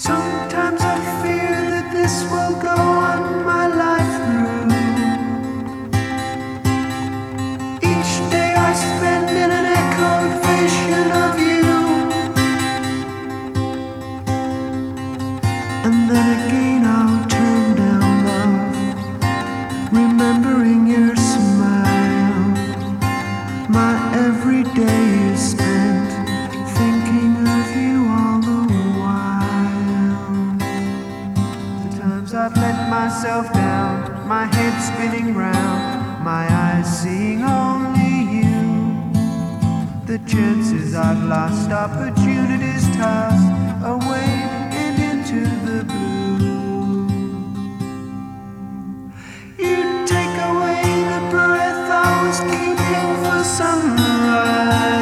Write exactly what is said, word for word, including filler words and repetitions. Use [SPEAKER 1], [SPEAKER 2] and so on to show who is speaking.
[SPEAKER 1] Sometimes I fear that this will go on my life through. Each day I spend in an echoed vision of you, and then again I'll turn down love, remembering your smile. My every day is spent thinking of you all the while. The times I've let myself down, my head spinning round, my eyes seeing only you. The chances I've lost, opportunities tossed away and into the blue. You take away the breath I was keeping for sunrise.